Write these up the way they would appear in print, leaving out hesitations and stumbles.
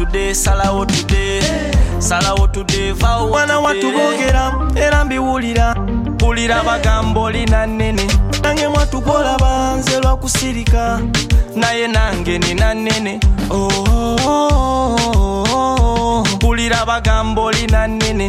today, salawo today. Salawo today, vawo Wana watu bogera, era mbiwulira. Pulira bagambo lina nene. Nange mwatukola banze lwa kusirika. naye nange nina nene. Pulira bagambo lina nene.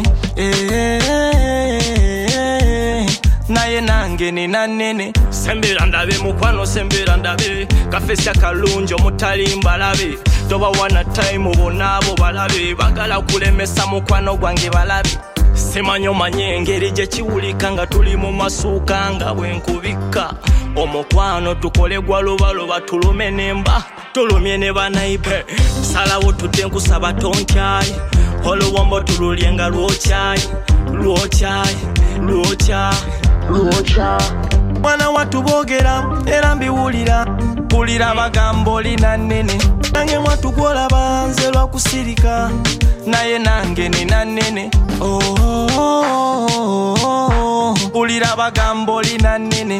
naye nange nina nene. Sembera ndabe mukwano, sembera ndabe kafesya kalungi omutali mbalabe. Toba wana time bonna abo balabe bagala kulemesa mukwano gwange balabe. Simanyo manye engeri gye kiwulika nga tuli mu masuuka nga bwenkubika. Omukwano tukole gwa lubaloba tulume nemba tulumye ne banaipe. Salawo tudde nkusaba tonkyayi oluwombo tululye nga lwokyayi. Wana watu bogera, era mbiwulira. Pulira bagambo lina nene. Nange mwatukola banze lwa kusirika. naye nange nina nene. Pulira bagambo lina nene.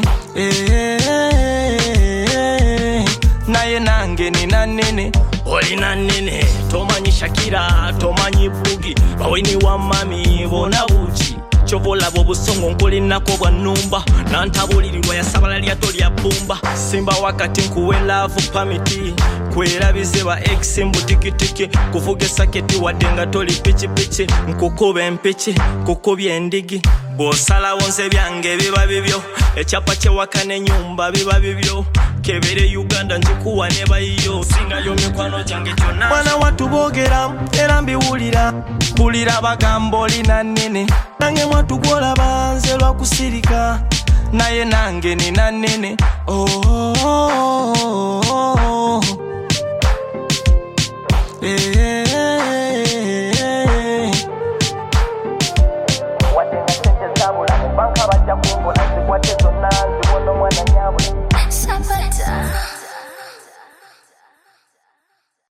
naye nange nina nene. Olina nene, tomanyi Shakira, tomanyi Bugi, baweni wa mami bona buki. Chobola bobusongo nkulinako bwa numba nantabulirirwa yasabala lyato lya bumba. Simba wakati nkuwe love permit kwerabize ba ex mbutikitiki kuvuga saketi wadenga toli pichi nkukuba empiki kukubya endigi. Bosala wonse byange biba bibyo ekyapa kye wakane nyumba biba bibyo. Kebere Uganda njikuwa neba iyo singa yo mikwano jange kyonna. Wana watu bogera, era mbiwulira. Pulira bagambo lina nene. Nange mwatukola banze lwa kusirika. naye nange nina nene. Oh